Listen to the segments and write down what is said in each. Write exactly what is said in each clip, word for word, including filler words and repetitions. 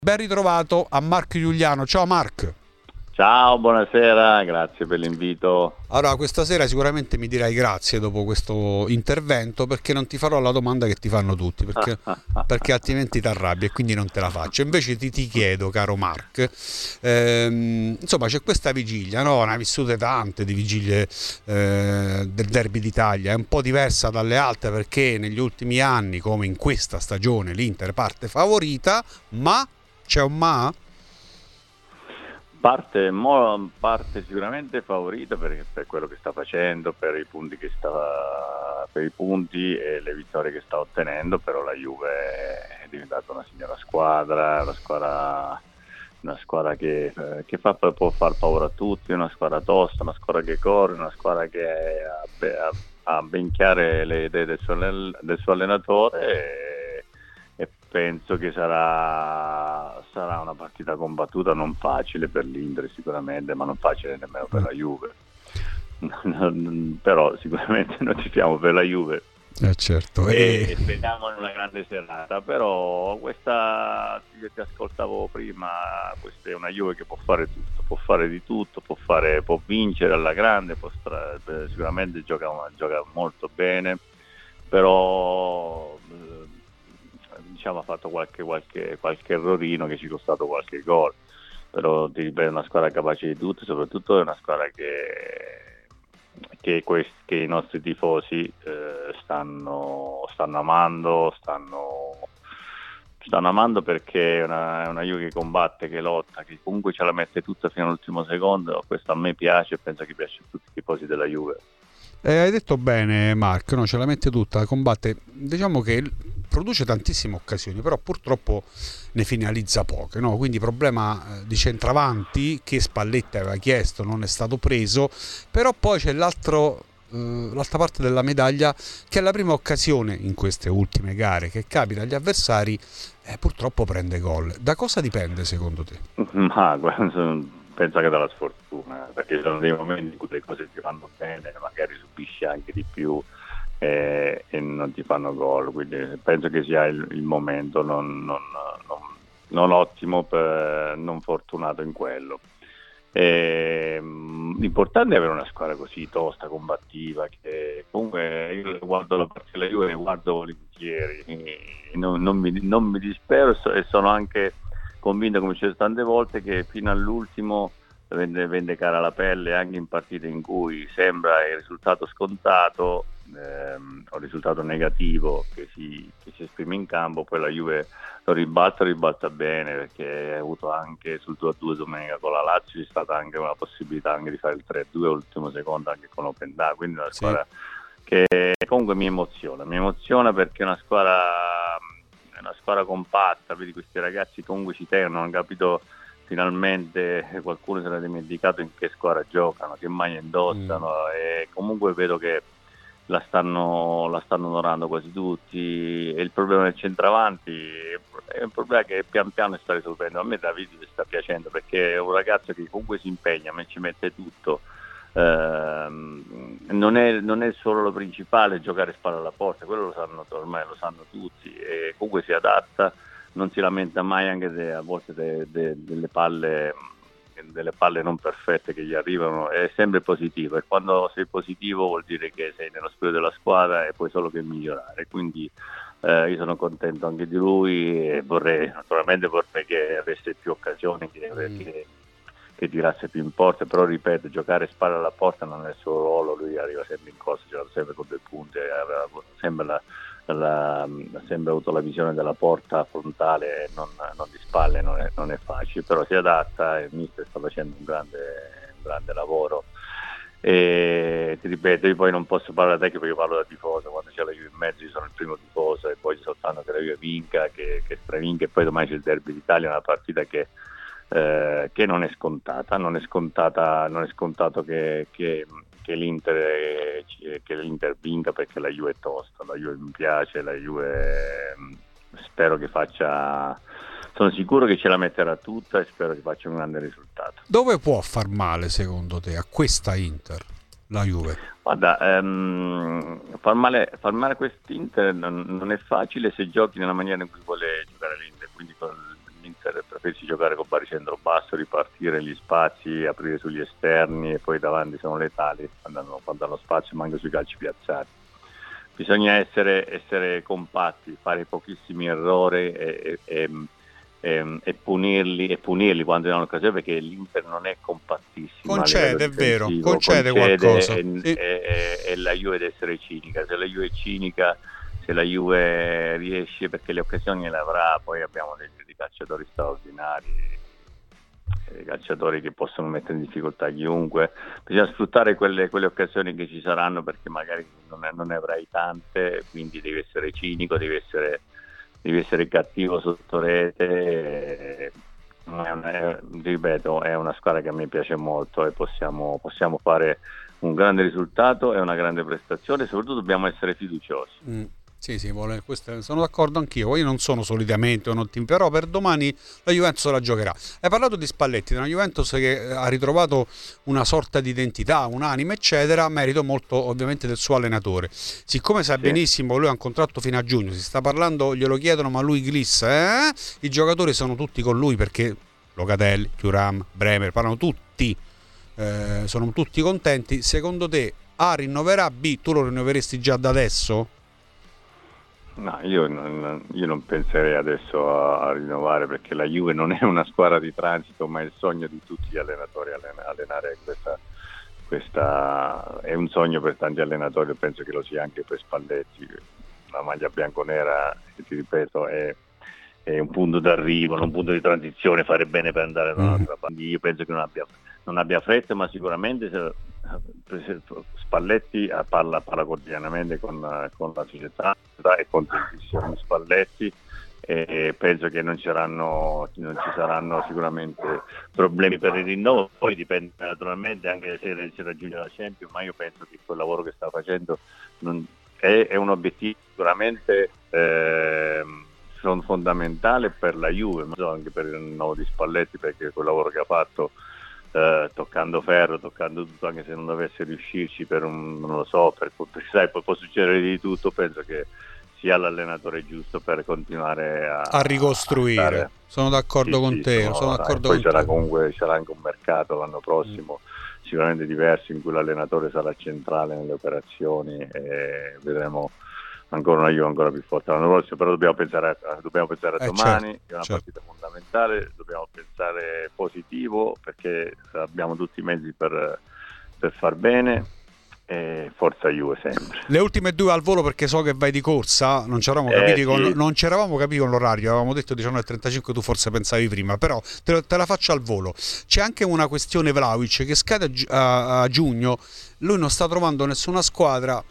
Ben ritrovato a Marco Giuliano. Ciao Mark. Ciao, buonasera, grazie per l'invito. Allora, questa sera sicuramente mi dirai grazie dopo questo intervento, perché non ti farò la domanda che ti fanno tutti, perché, perché altrimenti ti arrabbi e quindi non te la faccio. Invece ti, ti chiedo, caro Mark, ehm, insomma c'è questa vigilia, no? Ne ha vissute tante di vigilie eh, del Derby d'Italia, è un po' diversa dalle altre perché negli ultimi anni, come in questa stagione, l'Inter parte favorita, ma c'è un ma? Parte, mo, parte sicuramente favorita per, per quello che sta facendo, per i punti che sta, per i punti e le vittorie che sta ottenendo, però la Juve è diventata una signora squadra, una squadra, una squadra che, che fa, può far paura a tutti, una squadra tosta, una squadra che corre, una squadra che ha, ha, ha ben chiare le idee del suo, del suo allenatore. E, penso che sarà, sarà una partita combattuta, non facile per l'Inter sicuramente, ma non facile nemmeno per la Juve. Però sicuramente noi tifiamo per la Juve. Eh certo. E, E... e speriamo in una grande serata. Però questa, io ti ascoltavo prima, questa è una Juve che può fare tutto, può fare di tutto, può, fare, può vincere alla grande, può stra- sicuramente gioca, gioca molto bene, però diciamo ha fatto qualche, qualche, qualche errorino che ci è costato qualche gol, però ti ripeto, è una squadra capace di tutto, soprattutto è una squadra che, che, questi, che i nostri tifosi eh, stanno, stanno amando, stanno, stanno amando perché è una, è una Juve che combatte, che lotta, che comunque ce la mette tutta fino all'ultimo secondo. Questo a me piace e penso che piace a tutti i tifosi della Juve. Eh, hai detto bene Mark, no? Ce la mette tutta, combatte, diciamo che produce tantissime occasioni, però purtroppo ne finalizza poche, no? Quindi problema di centravanti che Spalletti aveva chiesto, non è stato preso, però poi c'è l'altro, eh, l'altra parte della medaglia, che è la prima occasione in queste ultime gare che capita agli avversari, eh, purtroppo prende gol. Da cosa dipende secondo te? Ma penso che dalla sfortuna, perché ci sono dei momenti in cui le cose ti vanno bene, magari subisci anche di più e, e non ti fanno gol, quindi penso che sia il, il momento non, non, non, non ottimo, per, non fortunato in quello. E, l'importante è avere una squadra così tosta, combattiva, che comunque io guardo la partita della Juve, guardo volentieri, non, non, mi, non mi dispero e sono anche convinto, come c'è tante volte, che fino all'ultimo vende, vende cara la pelle, anche in partite in cui sembra il risultato scontato ehm, o il risultato negativo che si, che si esprime in campo, poi la Juve lo ribalta, ribalta bene, perché ha avuto anche sul due a due domenica con la Lazio, c'è stata anche una possibilità anche di fare il tre a due all'ultimo secondo anche con Openda, quindi una squadra sì. che comunque mi emoziona, mi emoziona perché è una squadra una squadra compatta, vedi questi ragazzi comunque ci tengono, hanno capito finalmente, qualcuno si era dimenticato in che squadra giocano, che maglia indossano mm. e comunque vedo che la stanno, la stanno onorando quasi tutti. E il problema del centravanti è un problema che pian piano sta risolvendo. A me Davide mi sta piacendo perché è un ragazzo che comunque si impegna, ma ci mette tutto. Uh, non, è, non è solo lo principale giocare spalla alla porta, quello lo sanno ormai, lo sanno tutti, e comunque si adatta, non si lamenta mai anche de, a volte de, de, delle palle delle palle non perfette che gli arrivano, è sempre positivo, e quando sei positivo vuol dire che sei nello spirito della squadra e puoi solo che migliorare, quindi uh, io sono contento anche di lui e vorrei, naturalmente vorrei che avesse più occasioni, che, mm. che che tirasse più in porta, però ripeto, giocare spalla alla porta non è il suo ruolo, lui arriva sempre in corsa, gioca sempre con due punti, aveva sempre, la, la, sempre avuto la visione della porta frontale, non, non di spalle, non è, non è facile, però si adatta e il mister sta facendo un grande, un grande lavoro. E ti ripeto, io poi non posso parlare da te perché parlo da tifoso, quando c'è la Juve in mezzo io sono il primo tifoso e poi soltanto che la Juve vinca, che, che stravinca, e poi domani c'è il Derby d'Italia, una partita che Eh, che non è scontata, non è scontata, non è scontato che, che, che, l'Inter, che l'Inter vinca, perché la Juve è tosta, la Juve mi piace, la Juve spero che faccia, sono sicuro che ce la metterà tutta e spero che faccia un grande risultato. Dove può far male secondo te a questa Inter la Juve? Guarda, ehm, far male, far male a quest'Inter non, non è facile se giochi nella maniera in cui vuole giocare l'Inter, quindi con l'Inter preferisce giocare con baricentro basso, ripartire gli spazi, aprire sugli esterni e poi davanti sono letali quando hanno, quando hanno spazio, ma anche sui calci piazzati. Bisogna essere, essere compatti, fare pochissimi errori e, e, e, e punirli e punirli quando hanno occasione, perché l'Inter non è compattissima. Concede, è vero, concede, concede qualcosa. E, sì. e, e, e la Juve deve essere cinica. Se la Juve è cinica, se la Juve riesce, perché le occasioni le avrà, poi abbiamo dei, dei calciatori straordinari, dei calciatori che possono mettere in difficoltà chiunque. Bisogna sfruttare quelle, quelle occasioni che ci saranno, perché magari non, è, non ne avrai tante, quindi devi essere cinico, devi essere, devi essere cattivo sotto rete. È una, è, ripeto, è una squadra che a me piace molto e possiamo, possiamo fare un grande risultato e una grande prestazione, e soprattutto dobbiamo essere fiduciosi. Mm. Sì, sì, vuole, questo, sono d'accordo anch'io. Io non sono solitamente un ottimista, però per domani la Juventus la giocherà. Hai parlato di Spalletti, una Juventus che ha ritrovato una sorta di identità, un'anima, eccetera, merito molto ovviamente del suo allenatore. Siccome sa sì. benissimo, lui ha un contratto fino a giugno, si sta parlando, glielo chiedono, ma lui glissa, eh? I giocatori sono tutti con lui, perché Locatelli, Thuram, Bremer, parlano tutti, eh, sono tutti contenti. Secondo te A rinnoverà, B tu lo rinnoveresti già da adesso? No, io non, io non penserei adesso a, a rinnovare, perché la Juve non è una squadra di transito, ma è il sogno di tutti gli allenatori allenare, allenare questa, questa è un sogno per tanti allenatori, penso che lo sia anche per Spalletti. La maglia bianconera, ti ripeto, è, è un punto d'arrivo, un punto di transizione, fare bene per andare da un'altra parte. Io penso che non abbia, non abbia fretta, ma sicuramente se, Spalletti parla, parla quotidianamente con, con la società, è contentissimo Spalletti, e penso che non ci saranno, non ci saranno sicuramente problemi per il rinnovo. Poi dipende naturalmente anche se si raggiunge la Champions, ma io penso che quel lavoro che sta facendo non, è, è un obiettivo sicuramente eh, fondamentale per la Juve, ma anche per il rinnovo di Spalletti, perché quel lavoro che ha fatto Uh, toccando ferro, toccando tutto, anche se non dovesse riuscirci per un, non lo so, per, per, sai, può, può succedere di tutto, penso che sia l'allenatore giusto per continuare a, a ricostruire. A stare... Sono d'accordo sì, con sì, te, sono, sono d'accordo poi con sarà te. Comunque sarà anche un mercato l'anno prossimo, mm. sicuramente diverso, in cui l'allenatore sarà centrale nelle operazioni, e vedremo ancora una Juve ancora più forte l'anno prossimo, però dobbiamo pensare a, dobbiamo pensare a eh, domani, certo, che è una certo. partita fondamentale, dobbiamo pensare positivo, perché abbiamo tutti i mezzi per, per far bene, e forza Juve sempre. Le ultime due al volo, perché so che vai di corsa, non ci eravamo capiti, eh, con, sì. non ci eravamo capiti con l'orario, avevamo detto diciannove e trentacinque, tu forse pensavi prima, però te, te la faccio al volo. C'è anche una questione Vlahovic che scade a, a giugno, lui non sta trovando nessuna squadra,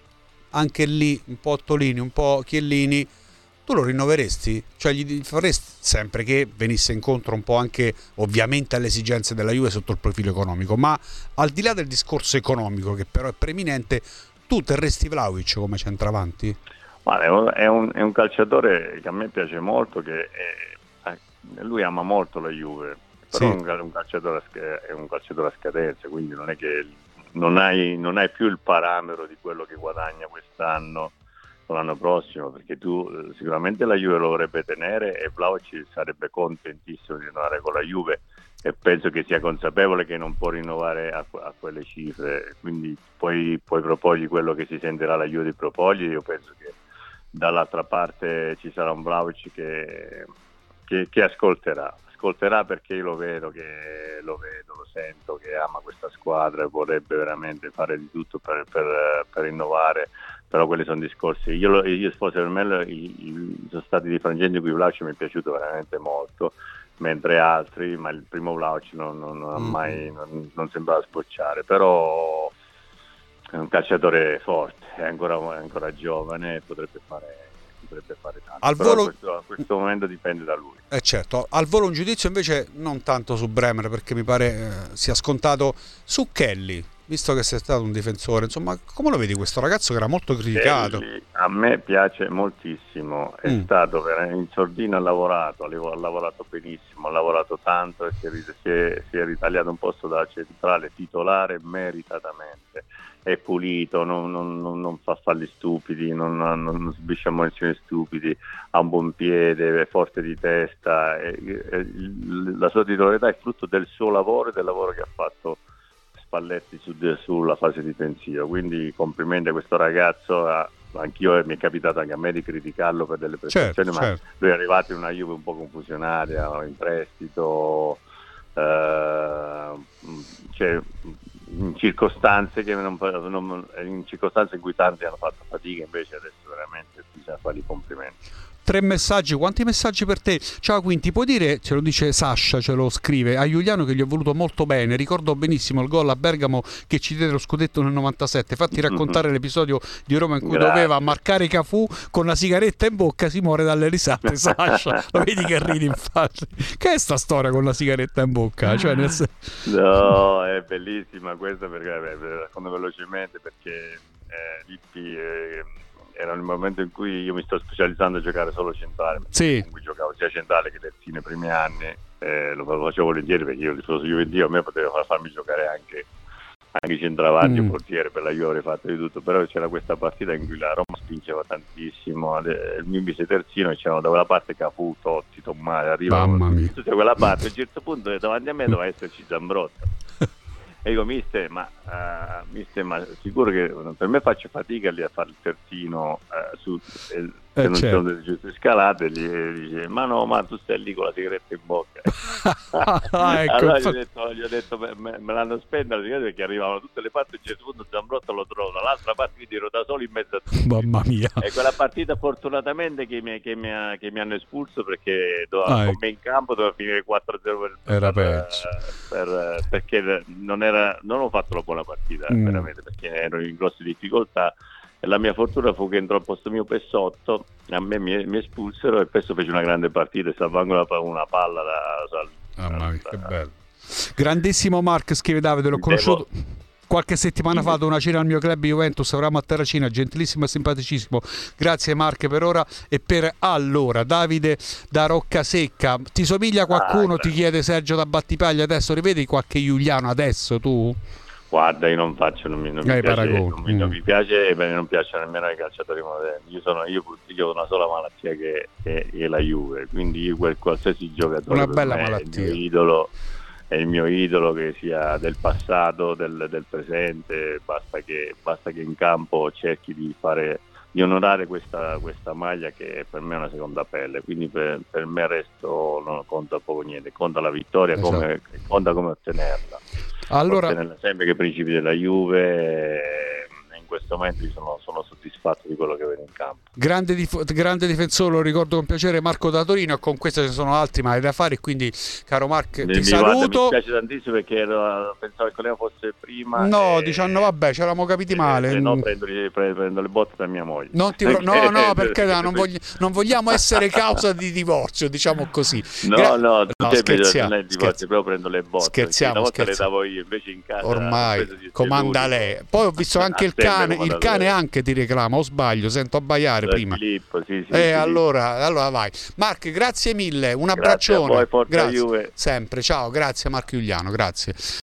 anche lì un po' Ottolini, un po' Chiellini. Tu lo rinnoveresti? Cioè gli faresti, sempre che venisse incontro un po' anche ovviamente alle esigenze della Juve sotto il profilo economico, ma al di là del discorso economico, che però è preeminente, tu terresti Vlahovic come centravanti? Ma è, un, è, un, è un calciatore che a me piace molto, che è, lui ama molto la Juve, però sì. è, un, un calciatore, è un calciatore a scadenza, quindi non è che non hai, non hai più il parametro di quello che guadagna quest'anno o l'anno prossimo, perché tu sicuramente la Juve lo vorrebbe tenere, e Vlahovic sarebbe contentissimo di rinnovare con la Juve, e penso che sia consapevole che non può rinnovare a, a quelle cifre, quindi poi puoi proporgli quello che si sentirà la Juve di proporgli. Io penso che dall'altra parte ci sarà un Vlahovic che, che, che ascolterà ascolterà perché io lo vedo, che lo vedo, lo sento che ama questa squadra e vorrebbe veramente fare di tutto per, per, per innovare, però quelli sono discorsi. Io, io forse per me i, i, sono stati di frangenti in cui Vlahovic mi è piaciuto veramente molto, mentre altri, ma il primo Vlahovic non, non, non ha mai non, non sembrava sbocciare, però è un calciatore forte, è ancora, è ancora giovane, potrebbe fare potrebbe fare tanto, al però volo... questo, a questo momento dipende da lui. Eh certo, al volo un giudizio invece non tanto su Bremer, perché mi pare eh, sia scontato, su Kelly. visto che sei stato un difensore, insomma, come lo vedi questo ragazzo che era molto criticato? Kelly, a me piace moltissimo, è Mm. stato veramente in sordina, ha lavorato, ha lav- ha lavorato benissimo, ha lavorato tanto e si è, ri- si è- si è ritagliato un posto da centrale titolare meritatamente. È pulito, non, non- non- non fa falli stupidi, non, non, non subisce ammonizioni stupidi, ha un buon piede, è forte di testa. e- e- la sua titolarità è frutto del suo lavoro e del lavoro che ha fatto Spalletti su- sulla fase difensiva, quindi complimenti a questo ragazzo. a- Anch'io eh, mi è capitato anche a me di criticarlo per delle prestazioni, Certo, ma certo. lui è arrivato in una Juve un po' confusionaria, in prestito, eh, cioè, in circostanze che non, non- in circostanze in cui tanti hanno fatto fatica, invece adesso veramente bisogna fargli i complimenti. Tre messaggi, quanti messaggi per te? Ciao Quinti, puoi dire, ce lo dice Sasha, ce lo scrive, a Giuliano che gli ho voluto molto bene, ricordo benissimo il gol a Bergamo che ci diede lo scudetto nel novantasette, fatti raccontare l'episodio di Roma in cui Grazie. doveva marcare Cafù con la sigaretta in bocca, si muore dalle risate, Sasha, lo vedi che ridi in faccia, che è sta storia con la sigaretta in bocca? Cioè, nel sen- No, è bellissima questa perché beh, ve la racconto velocemente perché eh, Lippi eh, era nel momento in cui io mi sto specializzando a giocare solo centrale, Sì. in cui giocavo sia centrale che terzino nei primi anni, eh, lo, lo facevo volentieri perché io tifoso Juventino, a me poteva far- farmi giocare anche anche centravanti o Mm. portiere, per la Juve avrei fatto di tutto, però c'era questa partita in cui la Roma spingeva tantissimo, eh, il mio vice terzino e c'erano da quella parte Cafù, Totti, Tommaso, arrivavano Mamma mia. tutti da quella parte, a un certo punto davanti a me doveva esserci Zambrotta. E dico, mister, ma, uh, mister, ma sicuro che per me faccio fatica lì a fare il terzino uh, su, eh, se Eh, non certo. sono delle giuste scalate, gli e dice, ma no, ma tu stai lì con la sigaretta in bocca. Ah, ecco, Allora gli ho infatti- detto, gli ho detto me, me- me l'hanno spenta la sigaretta perché arrivavano da tutte le parti, a un certo punto Zambrotta lo trovo dall'altra parte, quindi ero da solo in mezzo a tutti. mamma mia. E quella partita fortunatamente che mi, che mi, ha- che mi hanno espulso perché doveva, Ah, con ecco. me in campo doveva finire quattro a zero per, Era per- peggio. per- perché non, era, non ho fatto una buona partita Mm. veramente perché ero in grosse difficoltà e la mia fortuna fu che entrò al posto mio Pessotto, a me mi, mi espulsero e Pesso fece una grande partita e salvando una, una palla da, da, Mamma mia, da- che bello. Grandissimo Mark, scrive Davide, l'ho Devo- conosciuto qualche settimana fa ad una cena al mio club Juventus, eravamo a Terracina, gentilissimo e simpaticissimo. Grazie Mark per ora e per allora. Davide da Roccasecca, ti somiglia qualcuno? Ah, Ti chiede Sergio da Battipaglia adesso, rivedi qualche Giuliano adesso tu? Guarda, io non faccio, non mi, non mi Hai piace, paragoni. non mi, non Mm. mi piace e non piacciono nemmeno i calciatori moderni. Io sono io, io ho una sola malattia che è, è la Juve, quindi io quel, qualsiasi giocatore Una per bella me malattia. è il mio idolo, è il mio idolo che sia del passato, del, del presente, basta che, basta che in campo cerchi di fare di onorare questa, questa maglia che per me è una seconda pelle, quindi per, per me il resto non conta poco niente, conta la vittoria, Esatto. come, conta come ottenerla. Allora, Ottenerla sempre che i principi della Juve e in questo momento io sono, sono soddisfatto di quello che vedo in campo. grande, dif- grande difensore, lo ricordo con piacere, Marco da Torino, e con questo ce ne sono altri ma hai da fare, quindi caro Mark Mi, ti mi guarda, saluto. mi piace tantissimo perché ero, pensavo che quello fosse prima. No, e- diciamo vabbè, ci eravamo capiti e- male. Se no prendo, le- pre- prendo le botte da mia moglie. Non ti pro- no, no, perché no, non, vogli- non vogliamo essere causa di divorzio, diciamo così. No, Gra- no, tu sei scherziamo, non è il divorzio, scherziamo. però prendo le botte. Scherziamo, Una volta scherziamo. le davo io, invece in casa Ormai ho preso di comanda Steluto. lei. Poi ho visto anche il A sempre cane, il comanda cane lei. anche ti reclama, o sbaglio, sento abbaiare Da prima. Filippo, sì, sì, Eh, Filippo. allora, allora vai. Mark, grazie mille, un Grazie a abbraccione. voi, forza Grazie. Juve. Sempre, ciao, grazie Marco Giuliano, grazie.